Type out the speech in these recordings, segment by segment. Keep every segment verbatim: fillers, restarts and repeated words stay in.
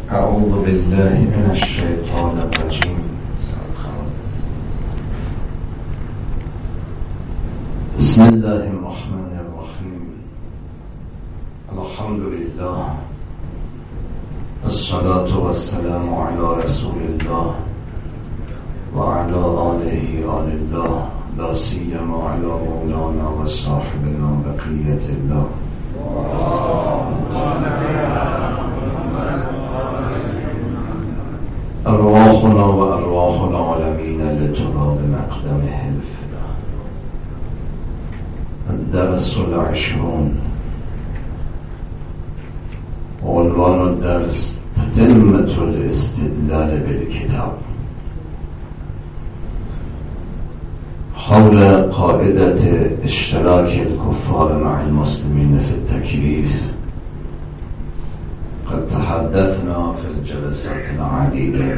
أعوذ بالله من الشيطان الرجيم. بسم الله الرحمن الرحيم. الحمد لله والصلاة والسلام على رسول الله وعلى آله آل الله، لا سيما على مولانا وصاحبنا بقية الله. أرواحنا وأرواح العالمين لتراب مقدمه الفدا. الدرس العشرون، عنوان الدرس تتمة الاستدلال بالكتاب، حول قاعدة اشتراك الكفار مع المسلمين في التكليف. قد تحدثنا في الجلسات العديدة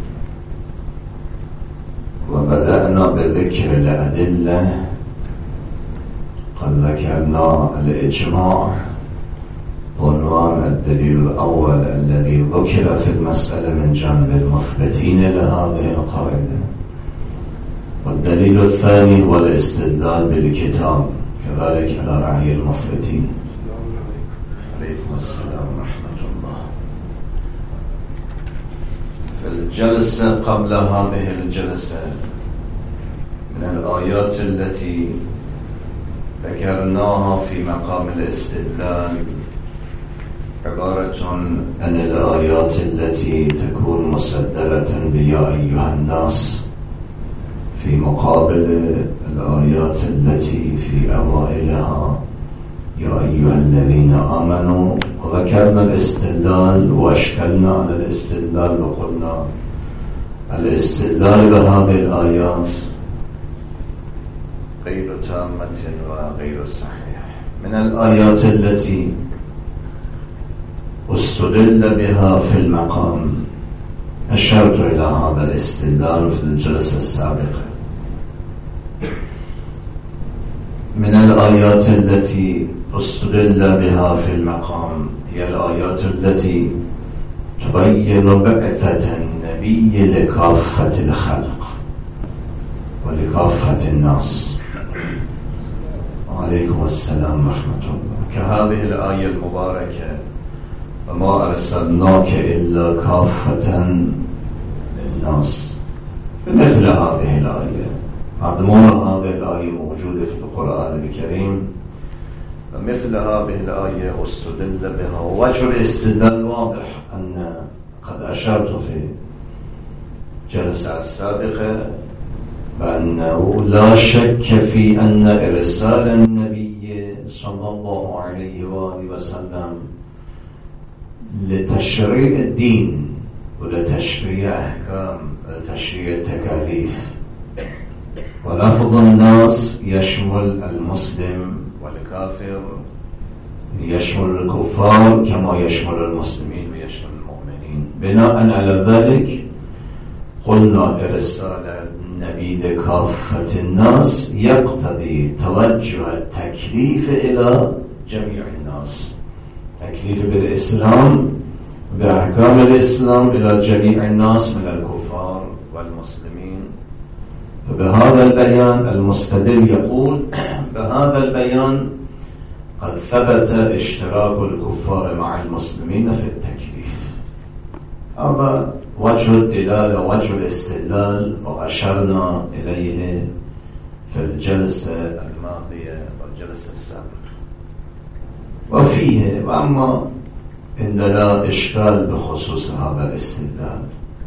وبدأنا بذكر الأدلة. قد ذكرنا الإجماع عنوان الدليل الأول الذي ذكر في المسألة من جانب المثبتين لهذه القاعدة، والدليل الثاني هو الاستدلال بالكتاب كذلك على رأي المثبتين. عليكم السلام ورحمة الله. في الجلسة قبل هذه الجلسة من الآيات التي ذكرناها في مقام الاستدلال عبارة عن الآيات التي تكون مصدرة بيا أيها الناس في مقابل الآيات التي في أوائلها يا أيها الذين آمنوا. وذكرنا الاستدلال وأشكلنا على الاستدلال وقلنا الاستدلال بهذه الآيات غير تامة وغير صحيح. من الآيات التي استدل بها في المقام أشرت إلى هذا الاستدلال في الجلسة السابقة. من الآيات التي استدل بها في المقام هي الآيات التي تبين بعثة النبي لكافة الخلق ولكافة الناس. وعليكم السلام ورحمة الله. كهذه الآية المباركة وما أرسلناك إلا كافة للناس. مثل هذه الآية مضمون هذه الآية موجودة في القرآن الكريم، ومثل هذه الآية استدل بها. وجه الاستدلال واضح، أن قد أشرت في جلسة السابقة بأنه لا شك في أن إرسال النبي صلى الله عليه وآله وسلم لتشريع الدين ولتشريع أحكام ولتشريع التكاليف، ولفظ الناس يشمل المسلم والكافر، يشمل الكفار كما يشمل المسلمين ويشمل المؤمنين. بناء على ذلك قلنا إرسال النبي لكافة الناس يقتضي توجه التكليف إلى جميع الناس، تكليف بالإسلام بأحكام الإسلام إلى جميع الناس من الكفار والمسلمين. فبهذا البيان المستدل يقول بهذا البيان قد ثبت اشتراك الكفار مع المسلمين في التكليف. هذا وجه الدلالة، وجه الاستدلال، وأشرنا إليه في الجلسة الماضية والجلسة السابقة. وفيه وأما عندنا إشكال بخصوص هذا الاستدلال.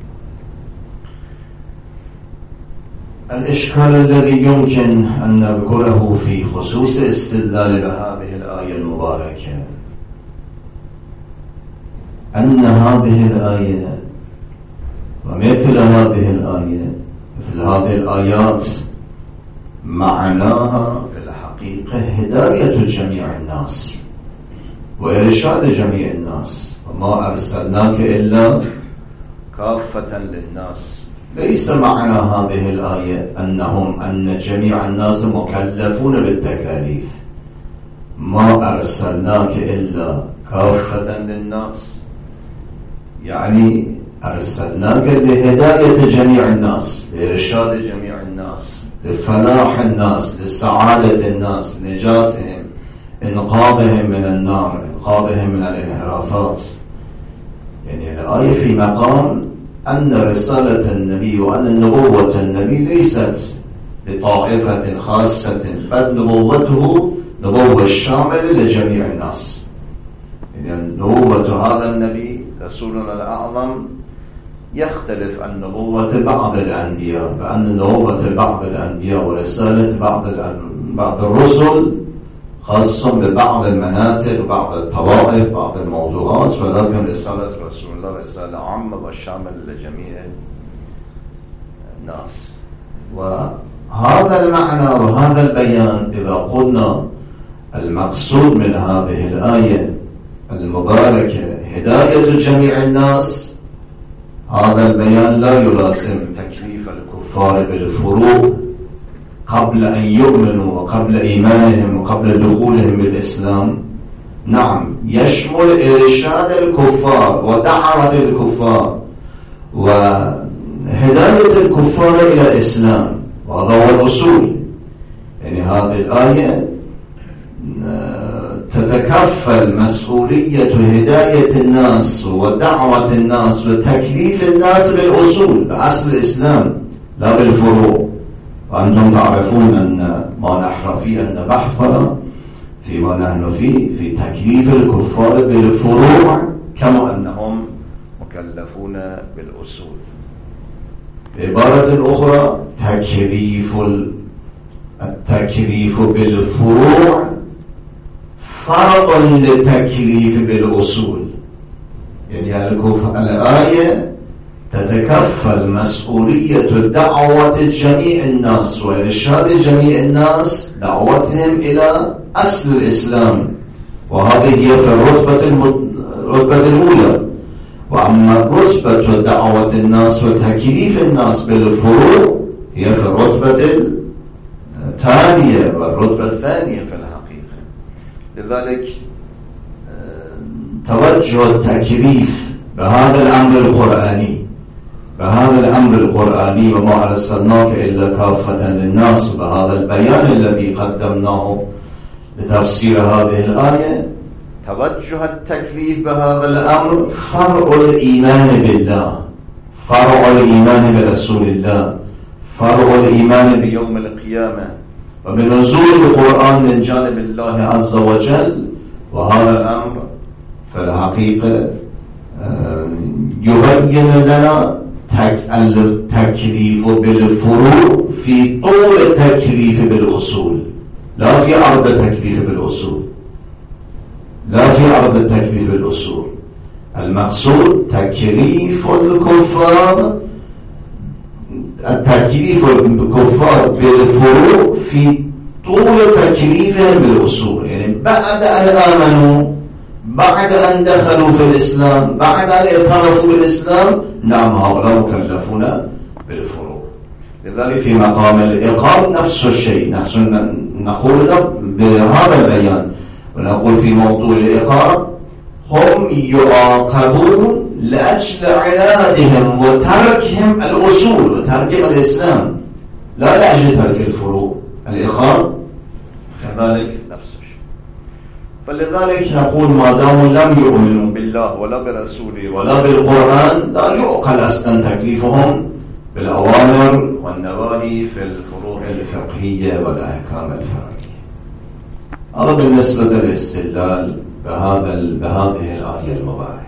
الإشكال الذي يمكن أن نذكره في خصوص استدلال بهذه الآية المباركة أن هذه الآية ومثل هذه الآية مثل هذه الآيات معناها في الحقيقة هداية جميع الناس وإرشاد جميع الناس. وما أرسلناك إلا كافة للناس. ليس معنى هذه الآية أنهم أن جميع الناس مكلفون بالتكاليف. ما أرسلناك إلا كافة للناس يعني أرسلناك لهداية جميع الناس، لإرشاد جميع الناس، لفلاح الناس، لسعادة الناس، لنجاتهم، إنقاذهم من النار، إنقاذهم من الانحرافات. يعني الآية في مقام أن رسالة النبي وأن نبوة النبي ليست لطائفة خاصة، بل نبوته نبوة شاملة لجميع الناس. يعني نبوة هذا النبي رسولنا الأعظم يختلف عن نبوة بعض الأنبياء، بأن نبوة بعض الأنبياء ورسالة بعض بعض الرسل خاص ببعض المناطق وبعض الطوائف بعض الموضوعات، ولكن رسالة رسول الله رسالة عامة وشاملة لجميع الناس. وهذا المعنى وهذا البيان إذا قلنا المقصود من هذه الآية المباركة هداية جميع الناس، هذا البيان لا يلازم تكليف الكفار بالفروق قبل أن يؤمنوا وقبل إيمانهم وقبل دخولهم بالإسلام. نعم، يشمل إرشاد الكفار ودعوة الكفار وهداية الكفار إلى الإسلام، وهذا هو الأصول. يعني هذه الآية تتكفل مسؤولية هداية الناس ودعوة الناس وتكليف الناس بالأصول، بأصل الإسلام لا بالفروع. وأنتم تعرفون أن ما نحن فيه أن بحثنا فيما نحن فيه في تكليف الكفار بالفروع كما أنهم مكلفون بالأصول. بعبارة أخرى تكليف التكليف بالفروع فرق للتكليف بالأصول. يعني الآية تتكفل مسؤولية دعوة جميع الناس وإرشاد جميع الناس، دعوتهم إلى أصل الإسلام، وهذه هي في الرتبة الرتبة الأولى. وأما رتبة دعوة الناس وتكليف الناس بالفروع هي في الرتبة الثانية والرتبة الثانية في الحقيقة. لذلك توجه التكليف بهذا الأمر القرآني بهذا الأمر القرآني وما أرسلناك إلا كافة للناس، بهذا البيان الذي قدمناه لتفسير هذه الآية، توجه التكليف بهذا الأمر فرع الإيمان بالله، فرع الإيمان برسول الله، فرع الإيمان بيوم القيامة وبنزول القرآن من جانب الله عز وجل. وهذا الأمر في الحقيقة يبين لنا التكليف بالفروع في طول التكليف بالأصول، لا في عرض التكليف بالأصول، لا في عرض التكليف بالأصول. المقصود تكليف الكفار التكليف الكفار بالفروع في طول تكليفهم بالأصول. يعني بعد أن آمنوا، بعد أن دخلوا في الإسلام، بعد أن اعترفوا بالإسلام، نعم هؤلاء مكلفون بالفروع. لذلك في مقام الإقام نفس الشيء، نحن نقول بهذا البيان ونقول في موضوع الإقام هم يعاقبون لأجل عنادهم وتركهم الأصول وتركهم الإسلام، لا لأجل ترك الفروع. الإقام كذلك نفس الشيء. فلذلك نقول ما داموا لم يؤمنوا بالله ولا برسوله ولا بالقرآن، لا يعقل أصلا تكليفهم بالأوامر والنواهي في الفروع الفقهية والأحكام الفرعية. هذا بالنسبة للاستدلال بهذا بهذه الآية المباركة.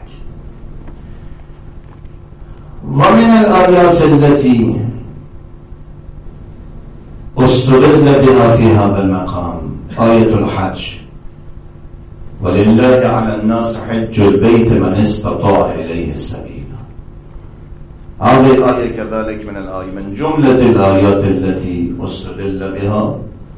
ومن الآيات التي استدل بها في هذا المقام آية الحج، ولله على الناس حج البيت من استطاع إليه السبيل. هذه الآية كذلك من الآية من جملة الآيات التي استدل بها.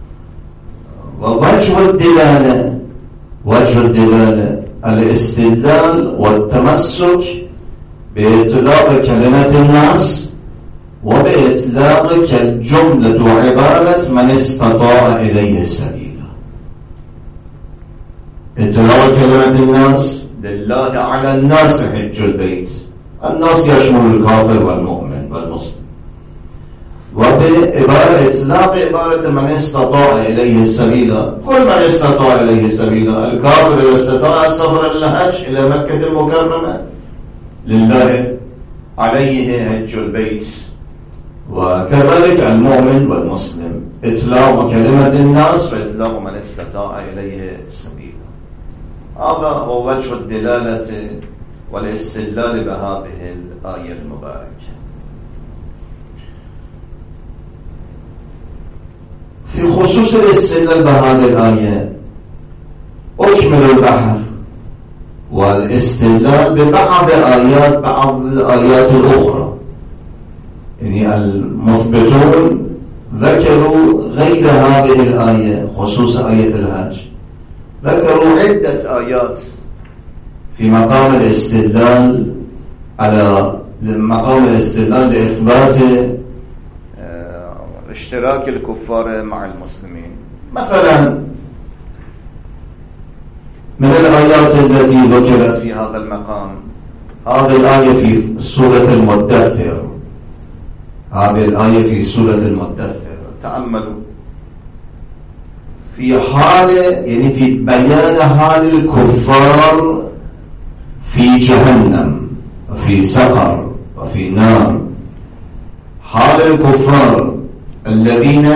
ووجه الدلالة وجه الدلالة الاستدلال والتمسك بإطلاق كلمة الناس وبإطلاق الجملة وعبارة من استطاع إليه السبيل. إطلاق كلمة الناس لله على الناس حج البيت. الناس يشمل الكافر والمؤمن والمسلم. وبعبارة إطلاق عبارة من استطاع إليه السبيل، كل من استطاع إليه السبيل. الكافر إذا استطاع السفر إلى الحج إلى مكة المكرمة لله عليه حج البيت. وكذلك المؤمن والمسلم إطلاق كلمة الناس وإطلاق من استطاع إليه السبيل. هذا هو وجه الدلالة والاستدلال بهذه الآية المباركة. في خصوص الاستدلال بهذه الآية أكمل البحث والاستدلال ببعض آيات بعض الآيات الأخرى. يعني المثبتون ذكروا غير هذه الآية خصوص آية الحج، ذكروا عدة آيات في مقام الاستدلال على مقام الاستدلال لإثبات اشتراك الكفار مع المسلمين. مثلا من الآيات التي ذكرت في هذا المقام هذه الآية في سورة المدثر. هذه الآية في سورة المدثر تأملوا في حال يعني في بيان حال الكفار في جهنم وفي سقر وفي نار. حال الكفار الذين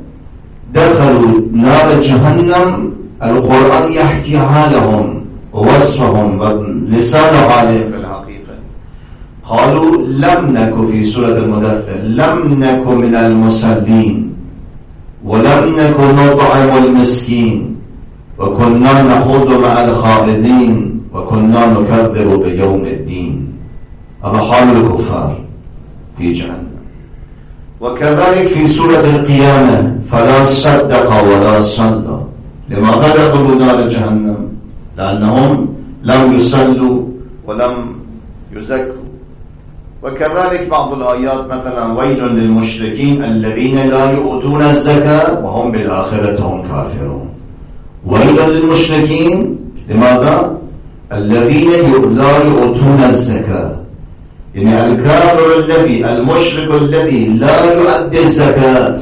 دخلوا نار جهنم القرآن يحكي حالهم ووصفهم بلسان حالهم في الحقيقة. قالوا لم نكن في سورة المدثر لم نكن من المصلين ولم نكن نطعم المسكين وكنا نخوض مع الخائضين وكنا نكذب بيوم الدين. هذا حال الكفار في جهنم. وكذلك في سورة القيامة فلا صدق ولا صلى. لماذا دخلوا نار جهنم؟ لأنهم لم يصلوا ولم يزكوا. وكذلك بعض الآيات مثلا ويل للمشركين الذين لا يؤتون الزكاة وهم بالآخرة هم كافرون. ويل للمشركين لماذا؟ الذين لا يؤتون الزكاة، يعني الكافر الذي المشرك الذي لا يؤدي الزكاة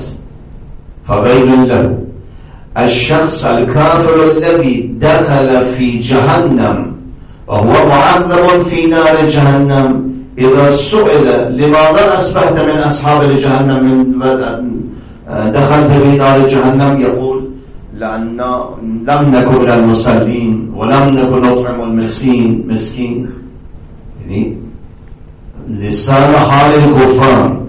فويل له. الشخص الكافر الذي دخل في جهنم وهو معذب في نار جهنم إذا سئل لماذا أصبحت من أصحاب جهنم من دخلت في نار جهنم يقول لأن لم نكن من المصلين ولم نكن نطعم المسكين مسكين. يعني لسان حال الكفار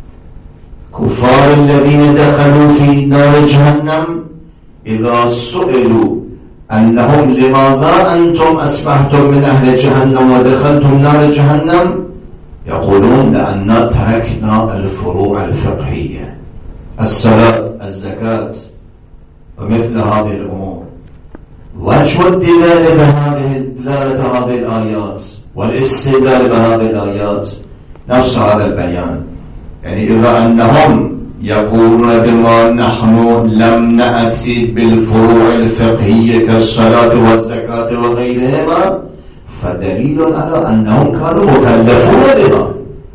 كفار الذين دخلوا في نار جهنم إذا سئلوا أنهم لماذا أنتم أصبحتم من أهل جهنم ودخلتم نار جهنم يقولون لأننا تركنا الفروع الفقهية الصلاة الزكاة ومثل هذه الأمور. وجه الدلالة بهذه دلالة هذه الآيات والاستدلال بهذه الآيات نفس هذا البيان. يعني إذا أنهم يقولون بما نحن لم نأتي بالفروع الفقهية كالصلاة والزكاة وغيرهما فدليل على أنهم كانوا مكلفون بها.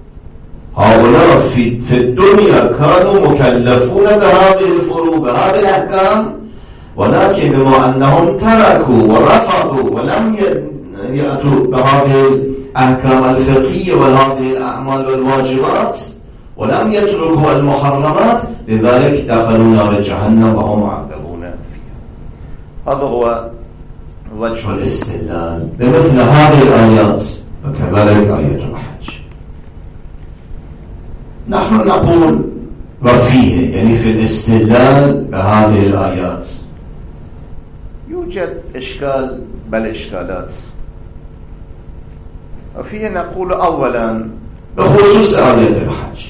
هؤلاء في, في الدنيا كانوا مكلفون بهذه الفروع بهذه الأحكام، ولكن بما أنهم تركوا ورفضوا ولم يأتوا بهذه الأحكام الفقهية وهذه الأعمال والواجبات ولم يتركوا المحرمات لذلك دخلوا نار جهنم وهم معذبون فيها. هذا هو وجه الاستدلال بمثل هذه الآيات وكذلك آية الحج. نحن نقول وفيه يعني في الاستدلال بهذه الآيات يوجد إشكال بل إشكالات. وفيه نقول أولا بخصوص آية الحج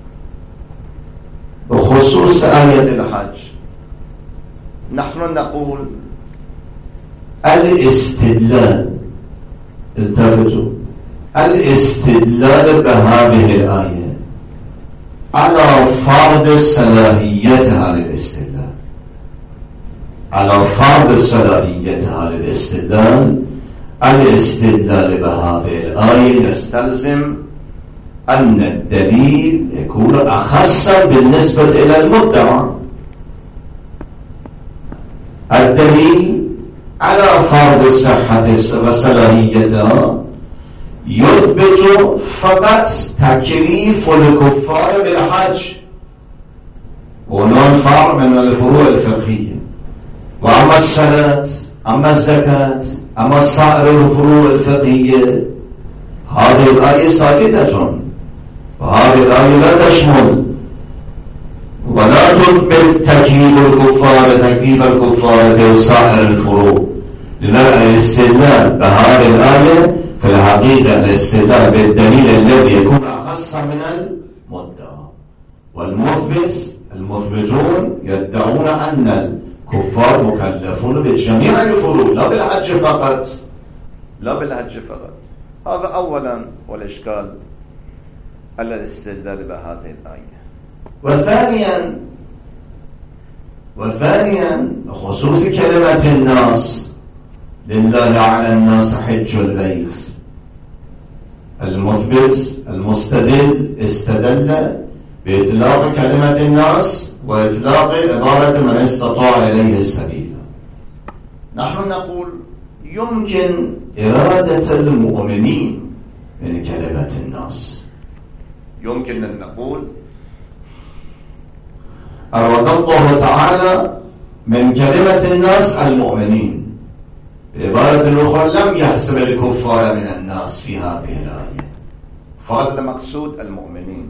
بخصوص آية الحج نحن نقول الاستدلال التفتوا الاستدلال بهذه الآية على فرض صلاحيتها للاستدلال على فرض صلاحيتها للاستدلال الاستدلال بهذه الآية يستلزم أن الدليل يكون أخص بالنسبة إلى المدعى. الدليل على فرض صحة وصلاحيتها يثبت فقط تكليف الكفار بالحج، ونون فرع من الفروع الفقهية. وأما الصلاة، أما الزكاة، أما سائر الفروع الفقهية، هذه الآية ساكتة، وهذه الآية لا تشمل ولا تثبت تكليف الكفار تكليف الكفار بسائر الفروع. لذلك الاستدلال بهذه الآية في الحقيقة الاستدلال بالدليل الذي يكون أخص من المدعى. والمثبت المثبتون يدعون أن الكفار مكلفون بجميع الفروع لا بالحج فقط، لا بالحج فقط. هذا أولا والإشكال على الاستدلال بهذه الآية. وثانيا وثانيا خصوص كلمة الناس، لله على الناس حج البيت. المثبت المستدل استدل بإطلاق كلمة الناس وإطلاق عبارة من استطاع إليه السبيل. نحن نقول يمكن إرادة المؤمنين من كلمة الناس. يمكن أن نقول أراد الله تعالى من كلمة الناس المؤمنين، بعبارة أخرى لم يحسب الكفار من الناس في هذه الآية، فهذا المقصود المؤمنين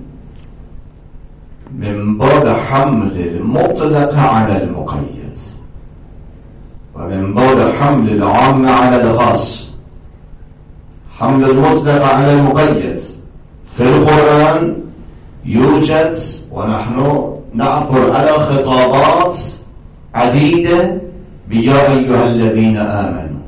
من باب حمل المطلق على المقيد، ومن باب حمل العام على الخاص. حمل المطلق على المقيد في القرآن يوجد، ونحن نعثر على خطابات عديدة بيا أيها الذين آمنوا،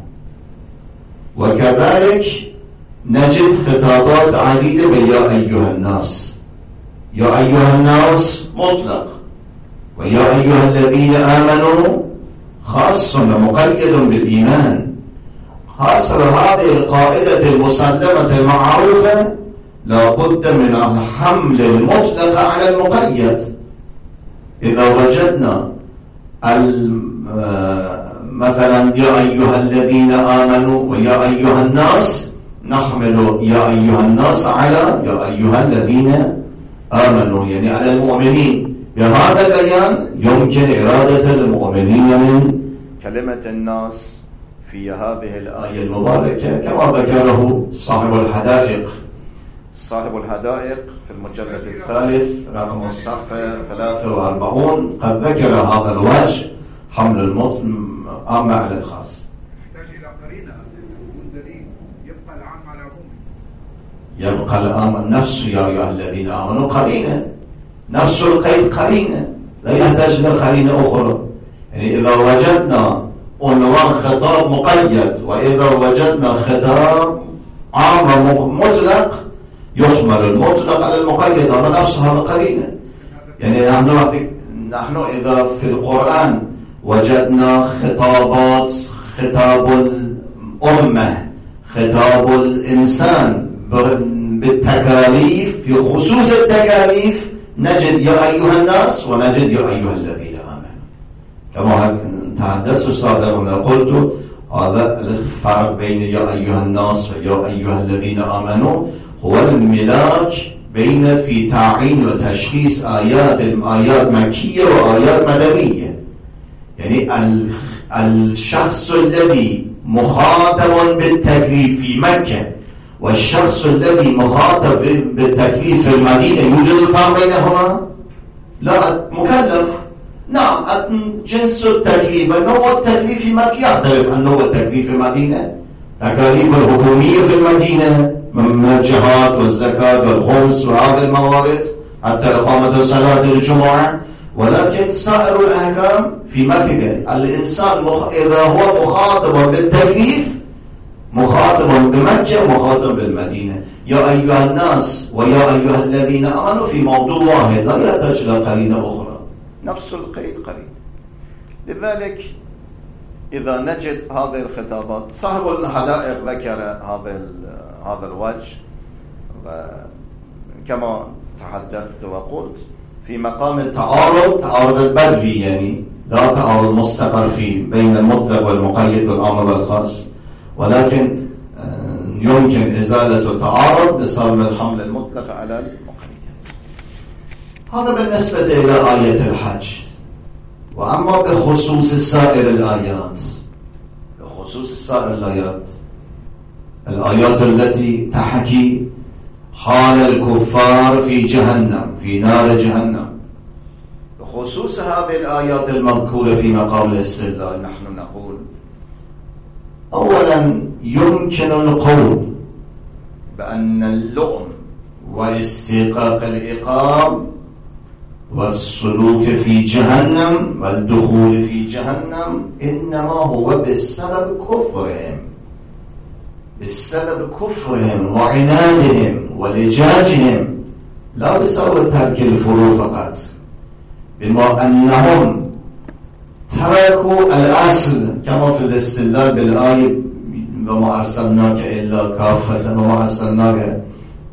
وكذلك نجد خطابات عديدة بيا أيها الناس. يا أيها الناس مطلق، ويا أيها الذين آمنوا خاص ومقيد بالإيمان. حصر هذه القاعدة المسلمة المعروفة لا بد من الحمل المطلق على المقيد. إذا وجدنا مثلا يا أيها الذين آمنوا ويا أيها الناس، نحمل يا أيها الناس على يا أيها الذين آمنوا، يعني على المؤمنين. بهذا البيان يمكن إرادة المؤمنين من كلمة الناس في هذه الآية المباركة، كما ذكره صاحب الحدائق صاحب الحدائق في المجلد الثالث رقم الصفحة ثلاثة وأربعين قد ذكر هذا الوجه، حمل العام على الخاص. يحتاج إلى قرينة يكون دليل يبقى العام على العموم. يبقى العام نفس يا أيها الذين آمنوا قرينة، نفس القيد قرينة، لا يحتاج إلى قرينة أخرى. يعني إذا وجدنا عنوان خطاب مقيد وإذا وجدنا خطاب عام مطلق يحمل المطلق على المقيد، هذا نفس هذا قرينة. يعني نحن نحن إذا في القرآن وجدنا خطابات، خطاب الأمة، خطاب الإنسان بالتكاليف، في خصوص التكاليف نجد يا أيها الناس ونجد يا أيها الذين آمنوا. كما تحدثت سابقا قلت هذا الفرق بين يا أيها الناس ويا أيها الذين آمنوا هو الملاك بين في تعيين وتشخيص آيات آيات مكية وآيات مدنية. يعني الشخص الذي مخاطب بالتكليف في مكة والشخص الذي مخاطب بالتكليف في المدينة يوجد الفرق بينهما؟ لا، مكلف. نعم، جنس التكليف، نوع التكليف في مكة يختلف عن نوع التكليف في المدينة. تكاليف الحكومية في المدينة من الجهاد والزكاة والخمس وهذه الموارد حتى إقامة صلاة الجمعة، ولكن سائر الأحكام في مكة. الإنسان مخ... إذا هو مخاطب بالتكليف مخاطب بمكة مخاطب بالمدينة. يا أيها الناس ويا أيها الذين آمنوا في موضوع واحد لا يحتاج إلى قرينة أخرى، نفس القيد قريب. لذلك إذا نجد هذه الخطابات، صاحب الحدائق ذكر هذا هذا الوجه، كما تحدثت وقلت في مقام التعارض، تعارض البدوي، يعني لا تعارض مستقر فيه بين المطلق والمقيد والعام والخاص، ولكن يمكن إزالة التعارض بسبب الحمل المطلق على المقيد. هذا بالنسبة إلى آية الحج. وأما بخصوص سائر الآيات، بخصوص سائر الآيات الآيات التي تحكي حال الكفار في جهنم، في نار جهنم، بخصوص هذه الآيات المذكورة في مقام الاستدلال، نحن نقول أولا يمكن القول بأن اللؤم واستيقاق الإقام والسلوك في جهنم والدخول في جهنم إنما هو بسبب كفرهم، بسبب كفرهم وعنادهم ولجاجهم، لا بسبب ترك الفروع فقط، بما أنهم تركوا الأصل كما في الاستدلال بالآية وما أرسلناك إلا كافة، وما أرسلناك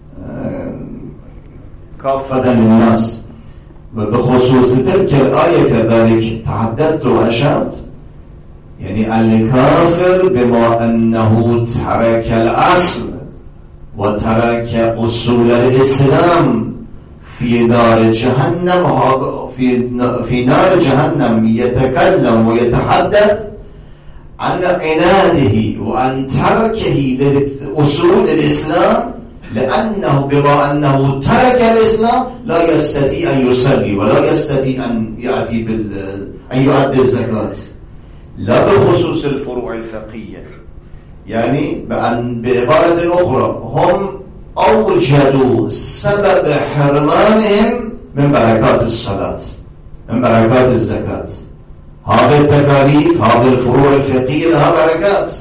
كافة للناس. وبخصوص تلك الآية كذلك تحدثت وأشرت، يعني الكافر بما أنه ترك الأصل وترك أصول الإسلام في نار جهنم، في في نار جهنم يتكلم ويتحدث عن عناده وعن تركه لأصول الإسلام، لأنه بما أنه ترك الإسلام لا يستطيع أن يصلي ولا يستطيع أن يأتي بال أن يؤدي الزكاة، لا بخصوص الفروع الفقهية. يعني بأن بعبارة أخرى هم أوجدوا سبب حرمانهم من بركات الصلاة، من بركات الزكاة. هذه التكاليف، هذه الفروع الفقهية لها بركات.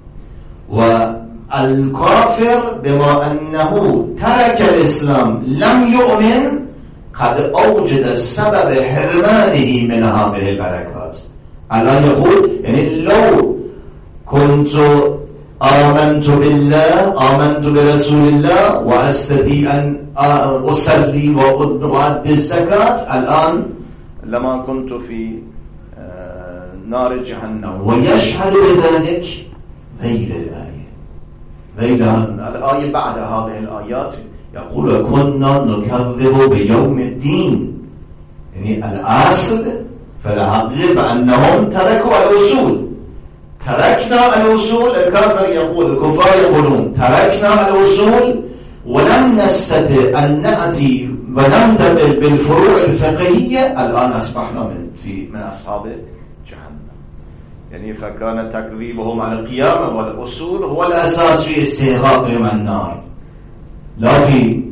والكافر بما أنه ترك الإسلام لم يؤمن قد أوجد سبب حرمانه من هذه البركات. الآن يقول يعني لو كنت آمنت بالله، آمنت برسول الله وأستطيع أن أصلي وأؤدي الزكاة، الآن لما كنت في نار جهنم. ويشهد بذلك ذيل الآية، ذيل الآية بعد هذه الآيات يقول كنا نكذب بيوم الدين، يعني الأصل فالحقيقة بأنهم تركوا الأصول. تركنا الأصول، الكافر يقول، الكفار يقولون تركنا الأصول ولم نستطع أن نأتي ونمتثل بالفروع الفقهية، الآن أصبحنا من في من أصحاب جهنم. يعني فكان تكذيبهم على القيامة والأصول هو الأساس في استحقاقهم النار، لا في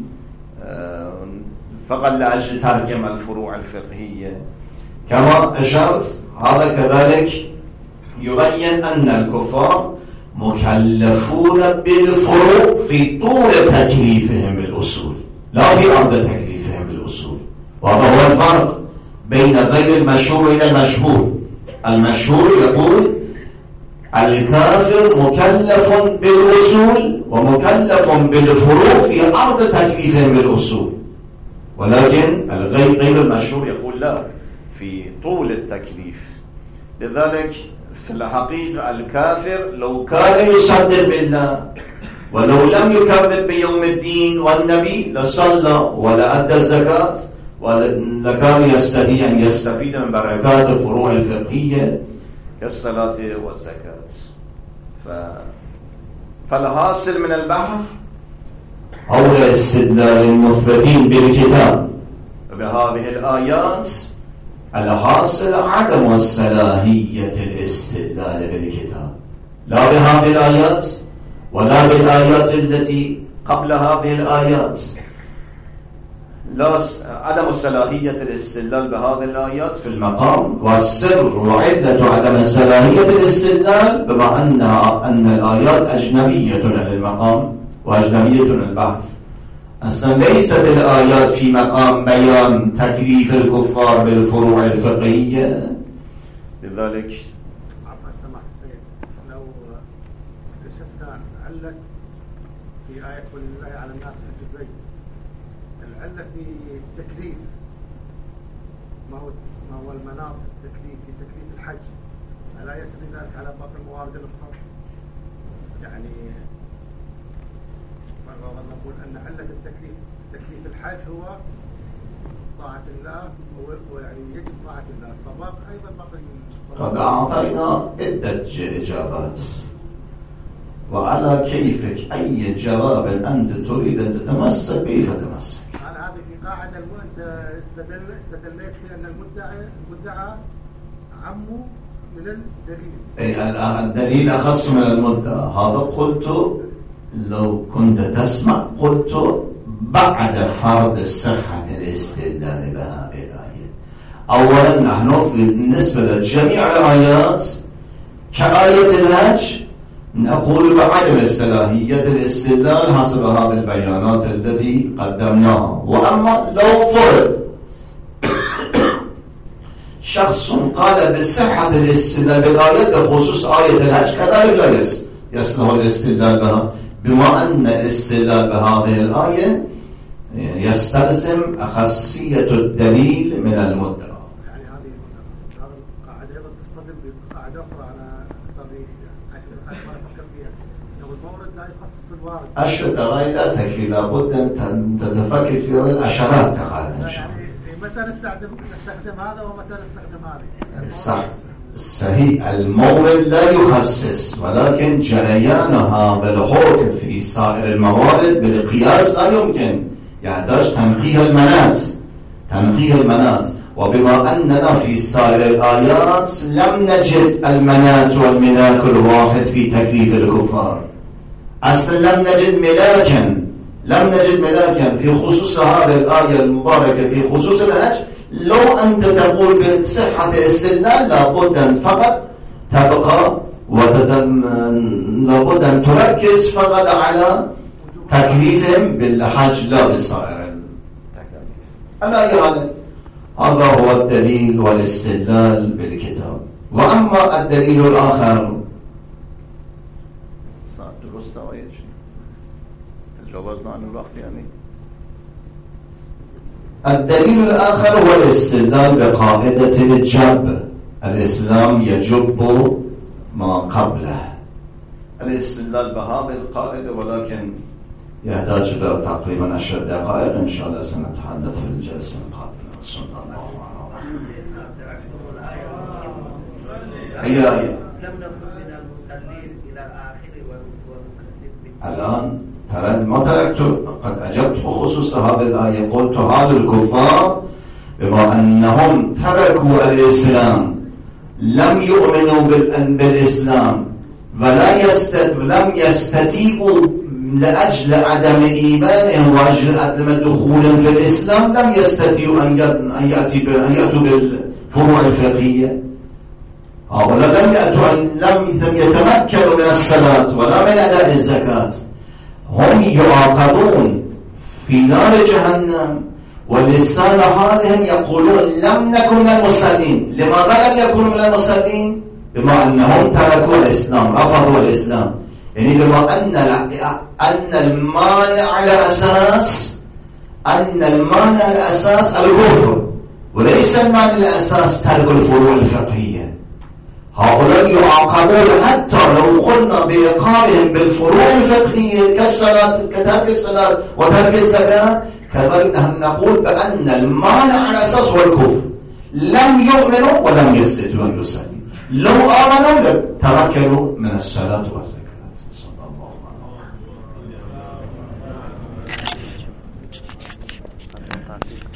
فقط لأجل تركهم الفروع الفقهية. كما أشرت هذا كذلك يبين أن الكفار مكلفون بالفروع في طول تكليفهم بالأصول، لا في عرض تكليفهم بالأصول. وهذا هو الفرق بين غير المشهور إلى المشهور. المشهور يقول الكافر مكلف بالأصول ومكلف بالفروع في عرض تكليفهم بالأصول، ولكن الغير غير المشهور يقول لا، في طول التكليف. لذلك في الحقيقة الكافر لو كان يصدق بالله ولو لم يكذب بيوم الدين والنبي لصلى ولا أدى الزكاة ولكان يستطيع أن يستفيد من بركات الفروع الفقهية كالصلاة والزكاة. ف... فالحاصل من البحث حول استدلال المثبتين بالكتاب بهذه الآيات، الحاصل عدم صلاحية الاستدلال بالكتاب، لا بهذه الآيات ولا بالآيات التي قبل هذه الآيات. لا عدم صلاحية الاستدلال بهذه الآيات في المقام، والسر وعدة عدم صلاحية الاستدلال بما أنها أن الآيات أجنبية للمقام وأجنبية للبحث. أصلا ليست الآيات في مقام بيان تكليف الكفار بالفروع الفقهية. لذلك لا يكون لله على الناس حج البيت. العلة في التكليف، ما هو ما هو المناط التكليف في تكليف الحج، ألا يسري ذلك على باقي الموارد الأخرى؟ يعني نقول أن علة التكليف تكليف الحج هو طاعة الله، ويعني يجب طاعة الله، فباقي أيضا باقي الصلاة. قد أعطينا عدة إجابات، وعلى كيفك أي جواب أنت تريد أن تتمسك به فتمسك. على هذه في قاعدة أنت استدل استدليت في أن المدعى المدعى عمه من الدليل. أي الدليل أخص من المدعى. هذا قلت لو كنت تسمع قلت بعد فرض صحة الاستدلال بهذه الآية. أولا نحن بالنسبة لجميع الآيات كآية الحج نقول بعدم الصلاحية الاستدلال حسب هذه البيانات التي قدمناها. وأما لو فرض شخص قال بصحة الاستدلال بالآية بخصوص آية الحج كذلك لا يصلح الاستدلال بها، بما أن الاستدلال بهذه الآية يستلزم أخصية الدليل من المدعى. يعني هذه القاعدة أيضا تستدل بقاعدة أخرى أنا صار عشان ما أفكر فيها، لو المورد لا يخصص الوارد. أشهد غير لا تكفي، لابد أن تتفكر في العشرات دقائق إن شاء الله. يعني متى نستخدم نستخدم هذا ومتى نستخدم هذا؟ صح صحيح، المورد لا يخصص، ولكن جريان هذا الحكم في سائر الموارد بالقياس لا يمكن، يحتاج تنقيه المنات تنقيه المنات وبما أننا في سائر الآيات لم نجد المنات والملاك الواحد في تكليف الكفار، أصلا لم نجد ملاكا لم نجد ملاكا في خصوص هذه الآية المباركة في خصوص الحج. لو أنت تقول بصحة الاستدلال لابد أن فقط تبقى وتتم لابد أن تركز فقط على تكليفهم بالحج لا بسائر التكاليف. أنا يعني هذا هو الدليل والاستدلال بالكتاب. وأما الدليل الآخر درست آية تجاوزنا عن الوقت يعني. الدليل الآخر هو الاستدلال بقاعدة الجب، الإسلام يجب ما قبله. الاستدلال بهذه القاعدة ولكن يحتاج إلى تقريبا عشر دقائق إن شاء الله سنتحدث في الجلسة القادمة. السلام عليكم. أي آية؟ لم نكن من المصلين إلى الآخر ونكذب. الآن ترى ما تركت، قد أجبت بخصوص هذه الآية. قلت حال الكفار بما أنهم تركوا الإسلام لم يؤمنوا بالإسلام ولا يستت... لم يستتيبوا لأجل عدم إيمانهم وأجل عدم دخولهم في الإسلام لم يستطيعوا أن يأتوا بالفروع الفقهية. هؤلاء لم يأتوا لم يتمكنوا من الصلاة ولا من أداء الزكاة، هم يعاقبون في نار جهنم ولسان حالهم يقولون لم نكن من المصلين. لماذا لم يكونوا من المصلين؟ بما أنهم تركوا الإسلام، رفضوا الإسلام، يعني بما أن أن المانع على أساس أن المانع على أساس الكفر وليس المانع على أساس ترك الفروع الفقهية. هؤلاء يعاقبون حتى لو قلنا بإقامهم بالفروع الفقهية كالصلاة كترك الصلاة وترك الزكاة، كذلك نحن نقول بأن المانع على أساس هو الكفر، لم يؤمنوا ولم يستطيعوا أن يصلوا، لو آمنوا تمكنوا من الصلاة والزكاة. صلى الله عليه وسلم.